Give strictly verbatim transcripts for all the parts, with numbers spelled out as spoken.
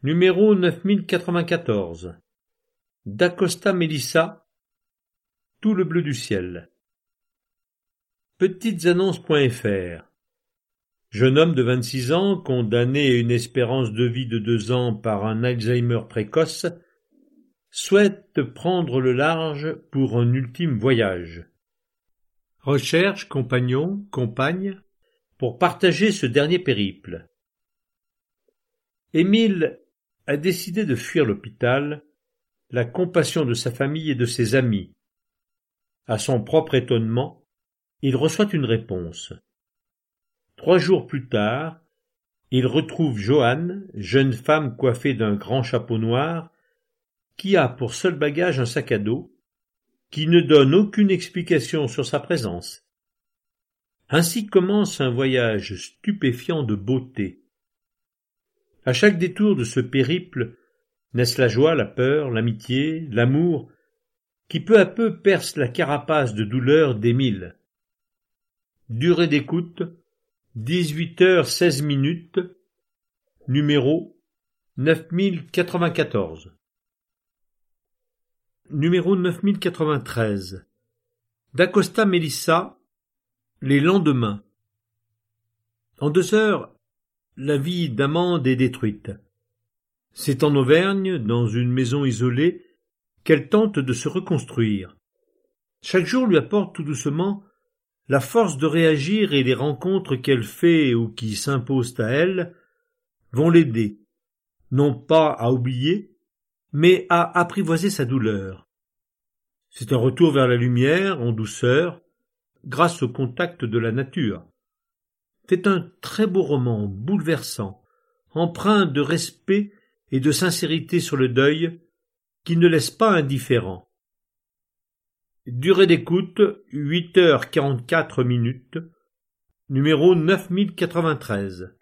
Numéro neuf mille quatre-vingt-quatorze. D'Acosta Melissa, Tout le bleu du ciel. Petitesannonces.fr. Jeune homme de vingt-six ans, condamné à une espérance de vie de deux ans par un Alzheimer précoce, souhaite prendre le large pour un ultime voyage. Recherche compagnon, compagne, pour partager ce dernier périple. Émile a décidé de fuir l'hôpital, la compassion de sa famille et de ses amis. À son propre étonnement, il reçoit une réponse. Trois jours plus tard, il retrouve Joanne, jeune femme coiffée d'un grand chapeau noir, qui a pour seul bagage un sac à dos, qui ne donne aucune explication sur sa présence. Ainsi commence un voyage stupéfiant de beauté. À chaque détour de ce périple, naissent la joie, la peur, l'amitié, l'amour, qui peu à peu percent la carapace de douleur d'Émile. Durée d'écoute, dix-huit heures seize minutes, numéro neuf mille quatre-vingt-quatorze. Numéro neuf mille quatre-vingt-treize. D'Acosta Melissa, Les lendemains. En deux heures, la vie d'Amande est détruite. C'est en Auvergne, dans une maison isolée, qu'elle tente de se reconstruire. Chaque jour lui apporte tout doucement la force de réagir et les rencontres qu'elle fait ou qui s'imposent à elle vont l'aider, non pas à oublier, mais à apprivoiser sa douleur. C'est un retour vers la lumière, en douceur, grâce au contact de la nature. C'est un très beau roman, bouleversant, empreint de respect et de sincérité sur le deuil, qui ne laisse pas indifférent. Durée d'écoute, huit heures quarante-quatre minutes, numéro neuf mille quatre-vingt-treize.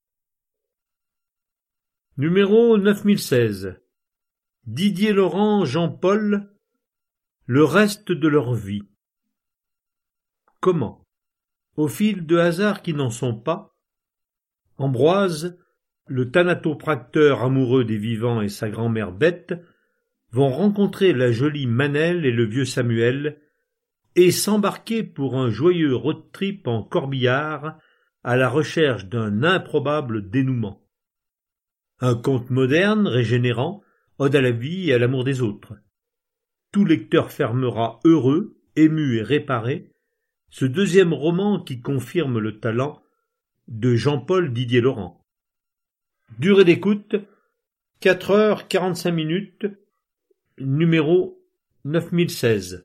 Numéro neuf mille seize. Didier Laurent, Jean-Paul, Le reste de leur vie. Comment? Au fil de hasards qui n'en sont pas, Ambroise, le thanatopracteur amoureux des vivants et sa grand-mère Bette vont rencontrer la jolie Manel et le vieux Samuel et s'embarquer pour un joyeux road trip en corbillard à la recherche d'un improbable dénouement. Un conte moderne, régénérant, ode à la vie et à l'amour des autres. Tout lecteur fermera heureux, ému et réparé ce deuxième roman qui confirme le talent de Jean-Paul Didier Laurent. Durée d'écoute, quatre heures quarante-cinq minutes, numéro neuf mille seize.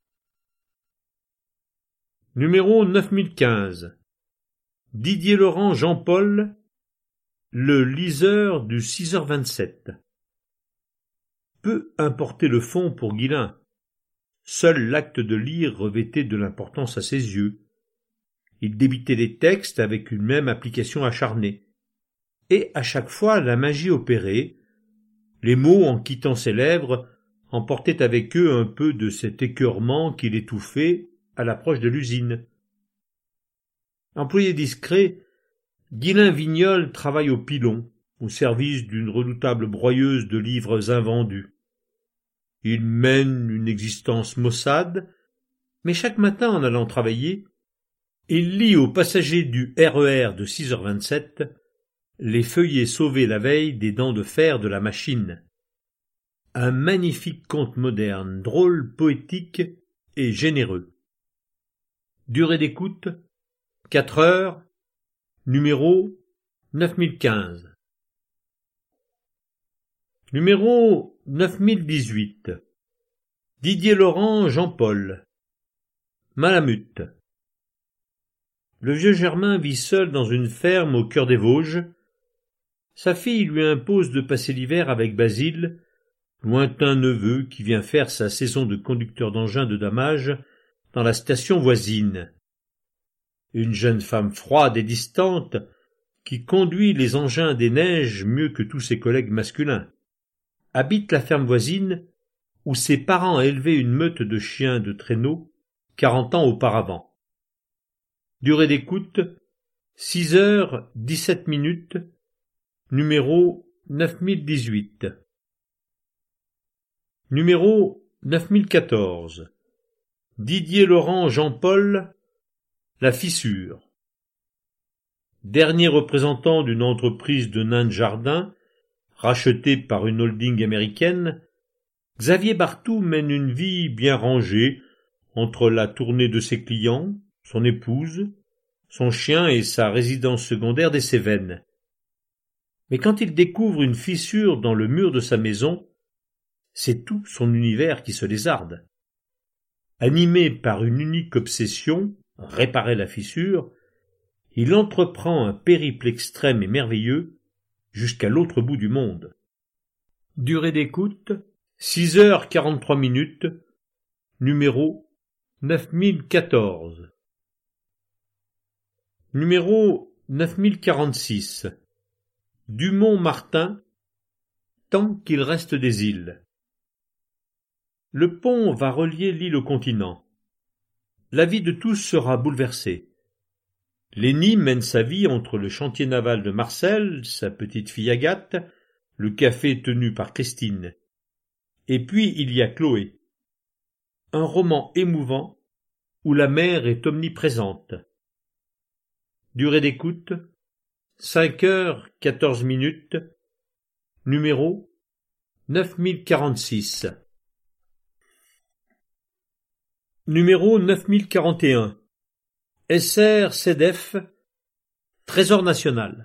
Numéro neuf mille quinze. Didier Laurent, Jean-Paul, Le liseur du six heures vingt-sept. Peu importait le fond pour Guillain. Seul l'acte de lire revêtait de l'importance à ses yeux. Il débitait les textes avec une même application acharnée. Et à chaque fois la magie opérait. Les mots, en quittant ses lèvres, emportaient avec eux un peu de cet écœurement qui l'étouffait à l'approche de l'usine. Employé discret, Guillain Vignol travaille au pilon, au service d'une redoutable broyeuse de livres invendus. Il mène une existence maussade, mais chaque matin en allant travailler, il lit aux passagers du R E R de six heures vingt-sept les feuillets sauvés la veille des dents de fer de la machine. Un magnifique conte moderne, drôle, poétique et généreux. Durée d'écoute, quatre heures, numéro neuf mille quinze. Numéro neuf mille dix-huit. Didier Laurent, Jean-Paul. Malamute. Le vieux Germain vit seul dans une ferme au cœur des Vosges. Sa fille lui impose de passer l'hiver avec Basile, lointain neveu qui vient faire sa saison de conducteur d'engin de damage dans la station voisine. Une jeune femme froide et distante qui conduit les engins des neiges mieux que tous ses collègues masculins. Habite la ferme voisine où ses parents élevaient une meute de chiens de traîneau quarante ans auparavant. Durée d'écoute, six heures dix-sept minutes, numéro neuf mille dix-huit. Numéro neuf mille quatorze. Didier Laurent Jean-Paul, La Fissure. Dernier représentant d'une entreprise de nains de jardin, rachetée par une holding américaine, Xavier Barthou mène une vie bien rangée entre la tournée de ses clients, son épouse, son chien et sa résidence secondaire des Cévennes. Mais quand il découvre une fissure dans le mur de sa maison, c'est tout son univers qui se lézarde. Animé par une unique obsession, réparer la fissure, il entreprend un périple extrême et merveilleux jusqu'à l'autre bout du monde. Durée d'écoute, six heures quarante-trois minutes, numéro neuf mille quatorze. Numéro neuf mille quarante-six. Dumont-Martin, tant qu'il reste des îles. Le pont va relier l'île au continent. La vie de tous sera bouleversée. Lenny mène sa vie entre le chantier naval de Marcel, sa petite fille Agathe, le café tenu par Christine. Et puis il y a Chloé. Un roman émouvant où la mer est omniprésente. Durée d'écoute, cinq heures quatorze minutes, numéro neuf mille quarante-six. Numéro neuf mille quarante et un. S R CEDEF, Trésor national.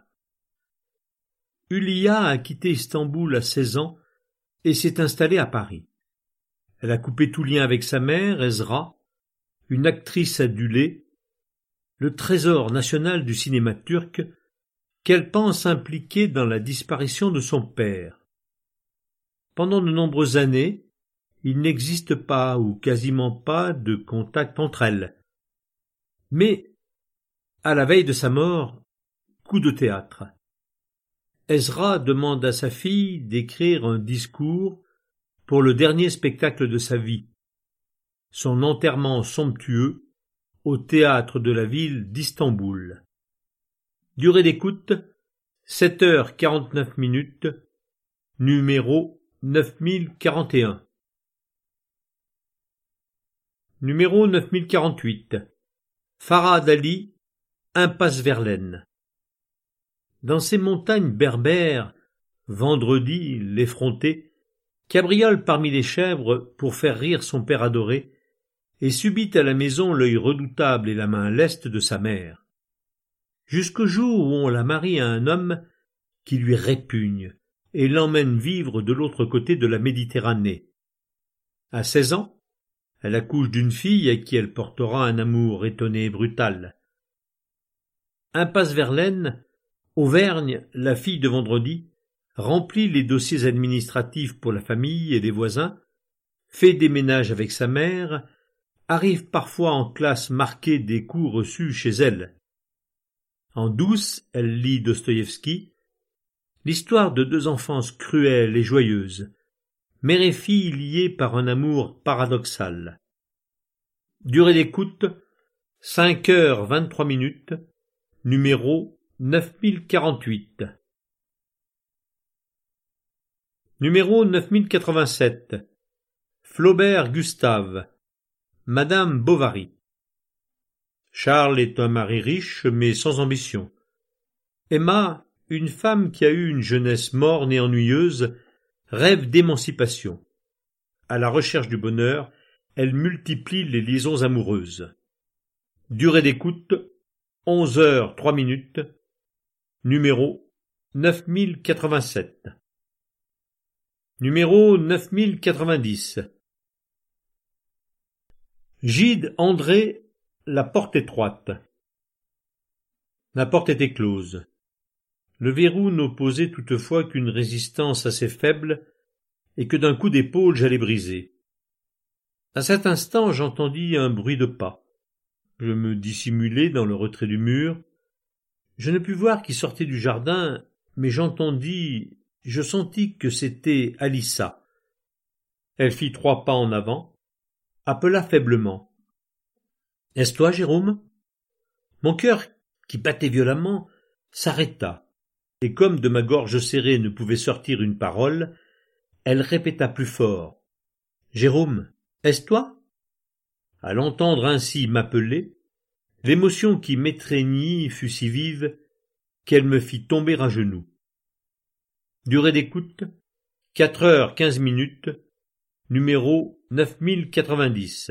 Hülya a quitté Istanbul à seize ans et s'est installée à Paris. Elle a coupé tout lien avec sa mère, Ezra, une actrice adulée, le trésor national du cinéma turc, qu'elle pense impliqué dans la disparition de son père. Pendant de nombreuses années, il n'existe pas ou quasiment pas de contact entre elles. Mais, à la veille de sa mort, coup de théâtre. Ezra demande à sa fille d'écrire un discours pour le dernier spectacle de sa vie, son enterrement somptueux au théâtre de la ville d'Istanbul. Durée d'écoute, sept heures quarante-neuf minutes, numéro neuf mille quarante et un. Numéro neuf mille quarante-huit. Farah Dali, Impasse Verlaine. Dans ces montagnes berbères, vendredi, l'effronté, cabriole parmi les chèvres pour faire rire son père adoré, et subit à la maison l'œil redoutable et la main leste de sa mère. Jusqu'au jour où on la marie à un homme qui lui répugne et l'emmène vivre de l'autre côté de la Méditerranée. À seize ans, elle accouche d'une fille à qui elle portera un amour étonné et brutal. Impasse Verlaine, Auvergne, la fille de vendredi, remplit les dossiers administratifs pour la famille et les voisins, fait des ménages avec sa mère, arrive parfois en classe marquée des coups reçus chez elle. En douce, elle lit Dostoïevski, l'histoire de deux enfances cruelles et joyeuses, mère et fille liées par un amour paradoxal. Durée d'écoute, cinq heures vingt-trois minutes, numéro neuf mille quarante-huit. Numéro neuf mille quatre-vingt-sept. Flaubert Gustave, Madame Bovary. Charles est un mari riche mais sans ambition. Emma, une femme qui a eu une jeunesse morne et ennuyeuse, rêve d'émancipation. À la recherche du bonheur, elle multiplie les liaisons amoureuses. Durée d'écoute, onze heures trois minutes, numéro neuf mille quatre-vingt-sept. Numéro neuf mille quatre-vingt-dix. Gide André, La porte étroite. La porte était close. Le verrou n'opposait toutefois qu'une résistance assez faible et que d'un coup d'épaule j'allais briser. À cet instant j'entendis un bruit de pas. Je me dissimulai dans le retrait du mur. Je ne pus voir qui sortait du jardin, mais j'entendis, je sentis que c'était Alissa. Elle fit trois pas en avant, appela faiblement. « Est-ce toi, Jérôme ?» Mon cœur, qui battait violemment, s'arrêta. et comme de ma gorge serrée ne pouvait sortir une parole, elle répéta plus fort. « Jérôme, est-ce toi ?» À l'entendre ainsi m'appeler, l'émotion qui m'étreignit fut si vive qu'elle me fit tomber à genoux. Durée d'écoute, quatre heures quinze minutes, numéro neuf mille quatre-vingt-dix.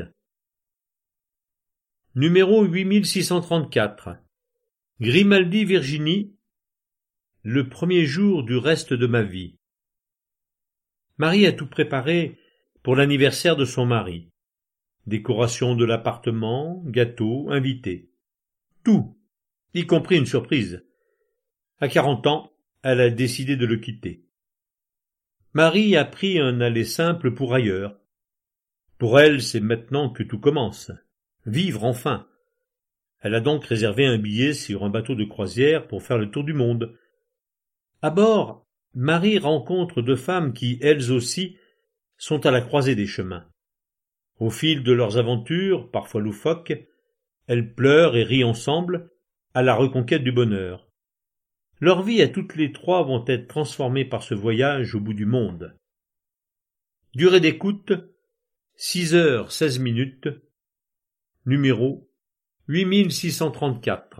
Numéro huit mille six cent trente-quatre. Grimaldi, Virginie, le premier jour du reste de ma vie. Marie a tout préparé pour l'anniversaire de son mari. Décoration de l'appartement, gâteau, invités. Tout, y compris une surprise. À quarante ans, elle a décidé de le quitter. Marie a pris un aller simple pour ailleurs. Pour elle, c'est maintenant que tout commence. Vivre enfin. Elle a donc réservé un billet sur un bateau de croisière pour faire le tour du monde. À bord, Marie rencontre deux femmes qui, elles aussi, sont à la croisée des chemins. Au fil de leurs aventures, parfois loufoques, elles pleurent et rient ensemble à la reconquête du bonheur. Leurs vies à toutes les trois vont être transformées par ce voyage au bout du monde. Durée d'écoute, six heures seize minutes, numéro huit mille six cent trente-quatre.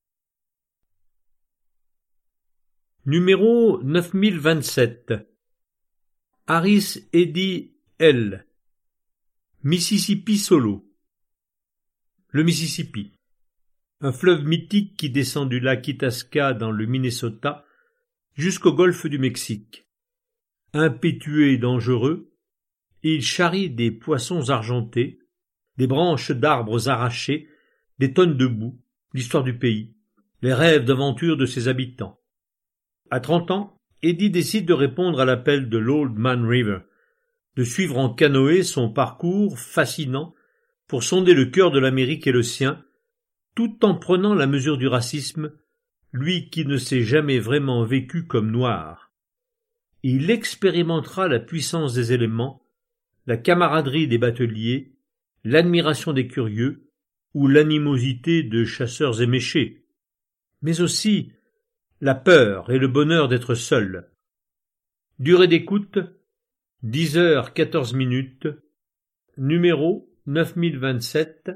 Numéro neuf mille vingt-sept. Harris Eddy L. Mississippi Solo. Le Mississippi, un fleuve mythique qui descend du lac Itasca dans le Minnesota jusqu'au golfe du Mexique. Impétueux et dangereux, il charrie des poissons argentés, des branches d'arbres arrachées, des tonnes de boue, l'histoire du pays, les rêves d'aventure de ses habitants. À trente ans, Eddy décide de répondre à l'appel de l'Old Man River, de suivre en canoë son parcours fascinant pour sonder le cœur de l'Amérique et le sien, tout en prenant la mesure du racisme, lui qui ne s'est jamais vraiment vécu comme noir. Il expérimentera la puissance des éléments, la camaraderie des bateliers, l'admiration des curieux ou l'animosité de chasseurs éméchés, mais aussi la peur et le bonheur d'être seul. Durée d'écoute, dix heures quatorze minutes, numéro neuf mille vingt-sept,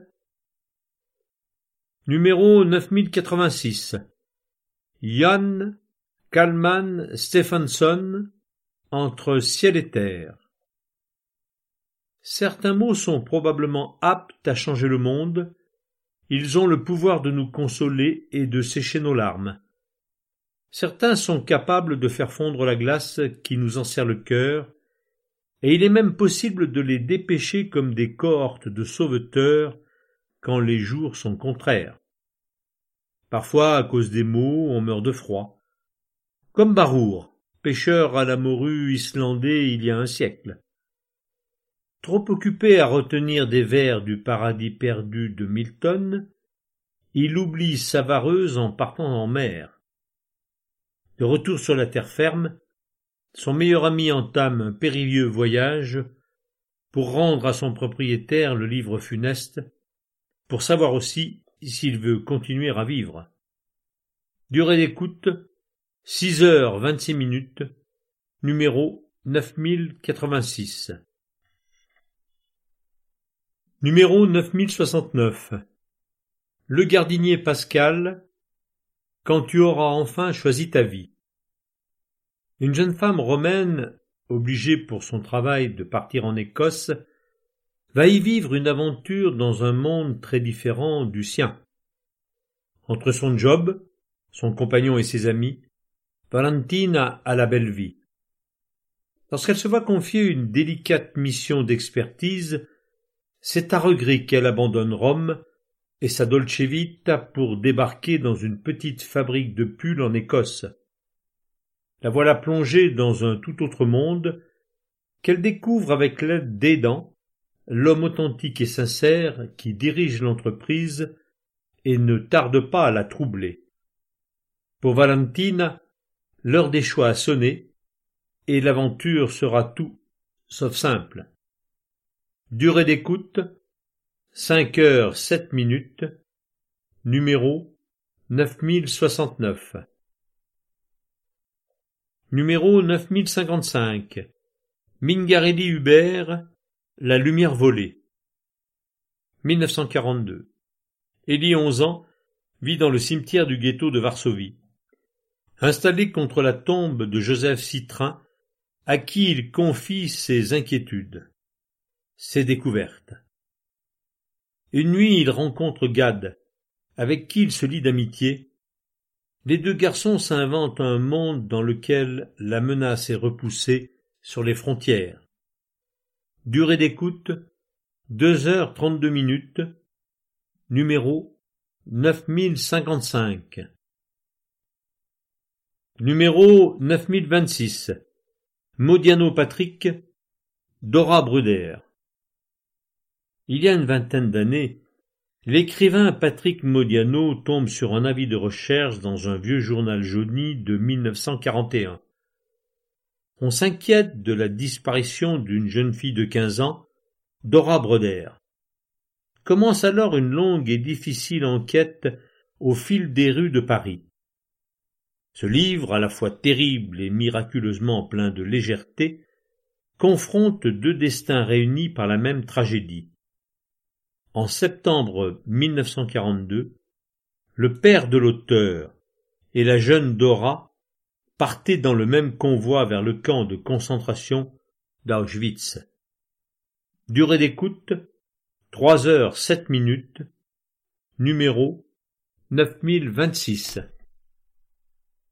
numéro neuf mille quatre-vingt-six. Jan Kalman Stephenson, Entre ciel et terre. Certains mots sont probablement aptes à changer le monde, ils ont le pouvoir de nous consoler et de sécher nos larmes. Certains sont capables de faire fondre la glace qui nous enserre le cœur, et il est même possible de les dépêcher comme des cohortes de sauveteurs quand les jours sont contraires. Parfois, à cause des mots, on meurt de froid. Comme Barour, pêcheur à la morue islandais il y a un siècle. Trop occupé à retenir des vers du paradis perdu de Milton, il oublie Savareuse en partant en mer. De retour sur la terre ferme, son meilleur ami entame un périlleux voyage pour rendre à son propriétaire le livre funeste, pour savoir aussi s'il veut continuer à vivre. Durée d'écoute, six heures vingt-six minutes, numéro neuf mille quatre-vingt-six. Numéro neuf mille soixante-neuf. Le Gardinier Pascal, quand tu auras enfin choisi ta vie. Une jeune femme romaine, obligée pour son travail de partir en Écosse, va y vivre une aventure dans un monde très différent du sien. Entre son job, son compagnon et ses amis, Valentina a la belle vie. Lorsqu'elle se voit confier une délicate mission d'expertise, c'est à regret qu'elle abandonne Rome et sa Dolce Vita pour débarquer dans une petite fabrique de pulls en Écosse. La voilà plongée dans un tout autre monde qu'elle découvre avec l'aide d'Aidan, l'homme authentique et sincère qui dirige l'entreprise et ne tarde pas à la troubler. Pour Valentina, l'heure des choix a sonné et l'aventure sera tout sauf simple. Durée d'écoute, cinq heures sept minutes, numéro neuf mille soixante-neuf. Numéro neuf mille cinquante-cinq. Mingarelli Hubert, La lumière volée. mille neuf cent quarante-deux. Élie, onze ans, vit dans le cimetière du ghetto de Varsovie. Installé contre la tombe de Joseph Citrin, à qui il confie ses inquiétudes, ses découvertes. Une nuit, il rencontre Gad, avec qui il se lie d'amitié. Les deux garçons s'inventent un monde dans lequel la menace est repoussée sur les frontières. Durée d'écoute, deux heures trente-deux minutes. Numéro neuf mille cinquante-cinq. Numéro neuf mille vingt-six. Modiano Patrick, Dora Bruder. Il y a une vingtaine d'années, l'écrivain Patrick Modiano tombe sur un avis de recherche dans un vieux journal jauni de mille neuf cent quarante et un. On s'inquiète de la disparition d'une jeune fille de quinze ans, Dora Bruder. Commence alors une longue et difficile enquête au fil des rues de Paris. Ce livre, à la fois terrible et miraculeusement plein de légèreté, confronte deux destins réunis par la même tragédie. En septembre mille neuf cent quarante-deux, le père de l'auteur et la jeune Dora partaient dans le même convoi vers le camp de concentration d'Auschwitz. Durée d'écoute, trois heures sept minutes. Numéro neuf mille vingt-six.